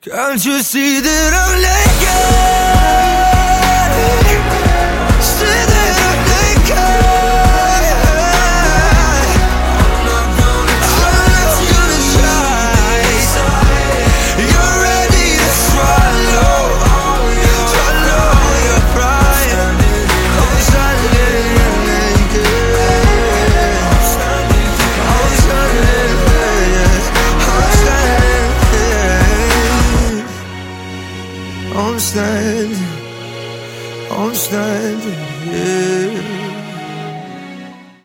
Can't you see that I'm naked? See that I'm naked. I'm not gonna try. You're ready to swallow your pride. I'm standing naked. I'm standing I'm standing, yeah.